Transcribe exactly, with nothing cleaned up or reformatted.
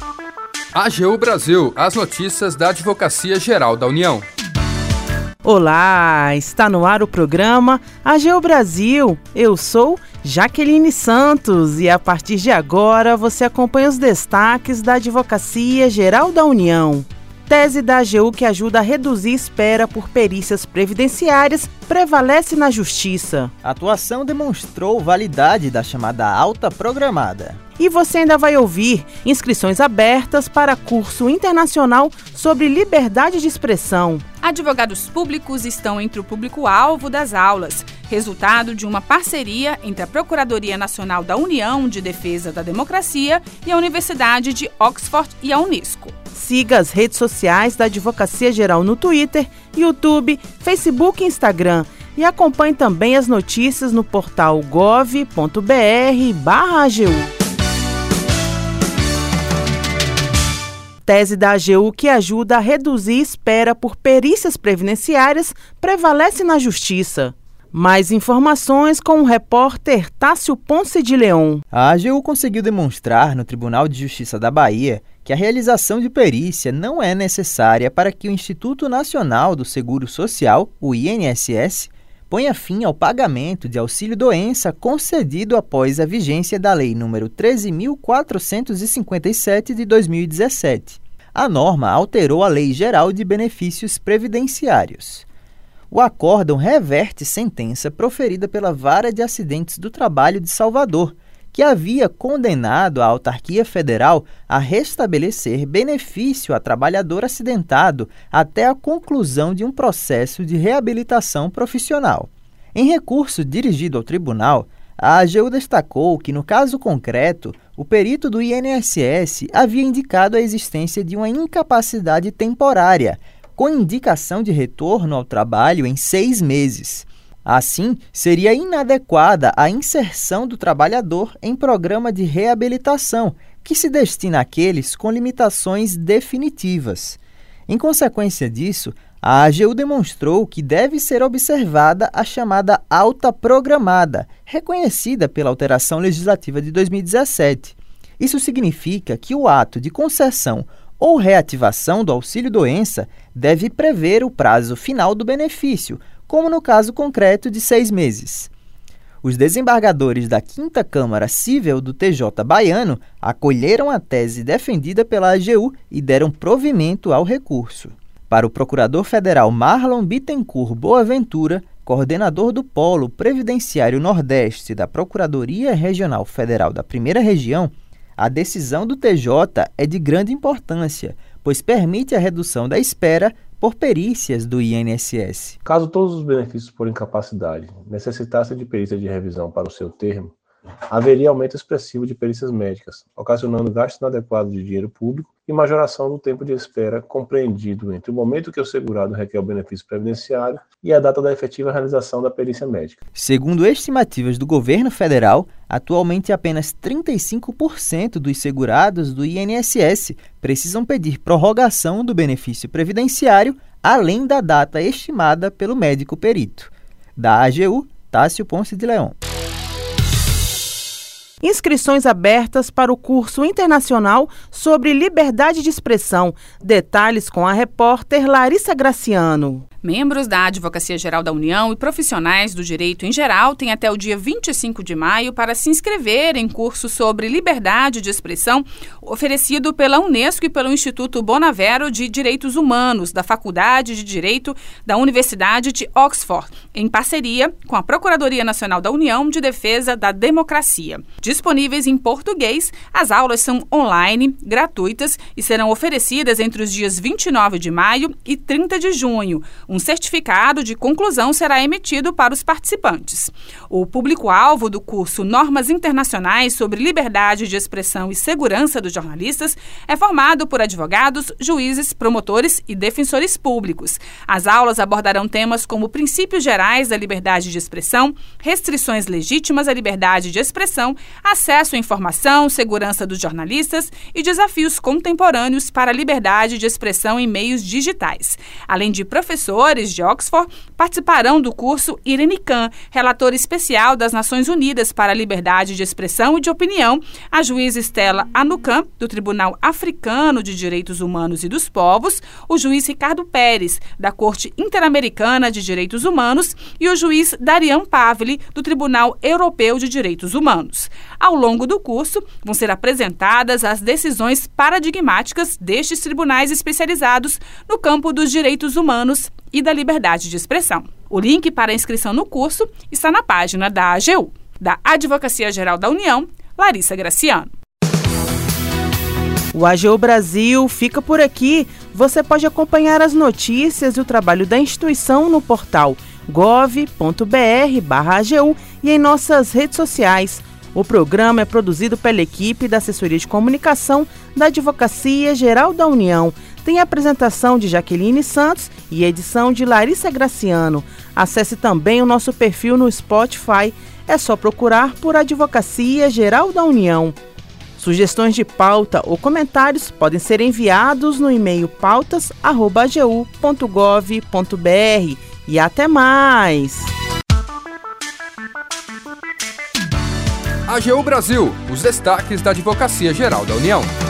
A G U Brasil, as notícias da Advocacia Geral da União. Olá, está no ar o programa A G U Brasil. Eu sou Jaqueline Santos e a partir de agora você acompanha os destaques da Advocacia Geral da União. Tese da A G U que ajuda a reduzir espera por perícias previdenciárias prevalece na Justiça. A atuação demonstrou validade da chamada alta programada. E você ainda vai ouvir inscrições abertas para curso internacional sobre liberdade de expressão. Advogados públicos estão entre o público-alvo das aulas, resultado de uma parceria entre a Procuradoria Nacional da União de Defesa da Democracia e a Universidade de Oxford e a Unesco. Siga as redes sociais da Advocacia Geral no Twitter, YouTube, Facebook e Instagram. E acompanhe também as notícias no portal gov ponto br barra A G U. Tese da A G U que ajuda a reduzir espera por perícias previdenciárias prevalece na Justiça. Mais informações com o repórter Tássio Ponce de Leon. A A G U conseguiu demonstrar no Tribunal de Justiça da Bahia que a realização de perícia não é necessária para que o Instituto Nacional do Seguro Social, o I N S S, ponha fim ao pagamento de auxílio-doença concedido após a vigência da Lei número treze mil quatrocentos e cinquenta e sete de dois mil e dezessete. A norma alterou a Lei Geral de Benefícios Previdenciários. O acórdão reverte sentença proferida pela Vara de Acidentes do Trabalho de Salvador, que havia condenado a autarquia federal a restabelecer benefício a trabalhador acidentado até a conclusão de um processo de reabilitação profissional. Em recurso dirigido ao tribunal, a A G U destacou que, no caso concreto, o perito do I N S S havia indicado a existência de uma incapacidade temporária, com indicação de retorno ao trabalho em seis meses. Assim, seria inadequada a inserção do trabalhador em programa de reabilitação, que se destina àqueles com limitações definitivas. Em consequência disso, a A G U demonstrou que deve ser observada a chamada alta programada, reconhecida pela alteração legislativa de dois mil e dezessete. Isso significa que o ato de concessão ou reativação do auxílio-doença deve prever o prazo final do benefício, como no caso concreto de seis meses. Os desembargadores da quinta Câmara Cível do T J baiano acolheram a tese defendida pela A G U e deram provimento ao recurso. Para o procurador federal Marlon Bittencourt Boaventura, coordenador do Polo Previdenciário Nordeste da Procuradoria Regional Federal da Primeira Região, a decisão do T J é de grande importância, pois permite a redução da espera por perícias do I N S S. Caso todos os benefícios por incapacidade necessitassem de perícia de revisão para o seu termo, haveria aumento expressivo de perícias médicas, ocasionando gasto inadequado de dinheiro público e majoração do tempo de espera compreendido entre o momento que o segurado requer o benefício previdenciário e a data da efetiva realização da perícia médica. Segundo estimativas do governo federal, atualmente apenas trinta e cinco por cento dos segurados do I N S S precisam pedir prorrogação do benefício previdenciário além da data estimada pelo médico perito. Da A G U, Tássio Ponce de Leon. Inscrições abertas para o curso internacional sobre liberdade de expressão. Detalhes com a repórter Larissa Graciano. Membros da Advocacia Geral da União e profissionais do direito em geral têm até o dia vinte e cinco de maio para se inscrever em curso sobre liberdade de expressão oferecido pela Unesco e pelo Instituto Bonavero de Direitos Humanos da Faculdade de Direito da Universidade de Oxford, em parceria com a Procuradoria Nacional da União de Defesa da Democracia. Disponíveis em português, as aulas são online, gratuitas e serão oferecidas entre os dias vinte e nove de maio e trinta de junho. Um certificado de conclusão será emitido para os participantes. O público-alvo do curso Normas Internacionais sobre Liberdade de Expressão e Segurança dos Jornalistas é formado por advogados, juízes, promotores e defensores públicos. As aulas abordarão temas como princípios gerais da liberdade de expressão, restrições legítimas à liberdade de expressão, acesso à informação, segurança dos jornalistas e desafios contemporâneos para a liberdade de expressão em meios digitais. Além de professores de Oxford, participarão do curso Irene Khan, relatora especial das Nações Unidas para a Liberdade de Expressão e de Opinião, a juíza Stella Anukan, do Tribunal Africano de Direitos Humanos e dos Povos, o juiz Ricardo Pérez, da Corte Interamericana de Direitos Humanos, e o juiz Darian Pavli, do Tribunal Europeu de Direitos Humanos. Ao longo do curso, vão ser apresentadas as decisões paradigmáticas destes tribunais especializados no campo dos direitos humanos e da liberdade de expressão. O link para a inscrição no curso está na página da A G U. Da Advocacia Geral da União, Larissa Graciano. O A G U Brasil fica por aqui. Você pode acompanhar as notícias e o trabalho da instituição no portal gov ponto br barra A G U e em nossas redes sociais. O programa é produzido pela equipe da Assessoria de Comunicação da Advocacia Geral da União. Tem a apresentação de Jaqueline Santos e edição de Larissa Graciano. Acesse também o nosso perfil no Spotify. É só procurar por Advocacia Geral da União. Sugestões de pauta ou comentários podem ser enviados no e-mail pautas arroba a g u ponto gov ponto br. E até mais! A G U Brasil, os destaques da Advocacia Geral da União.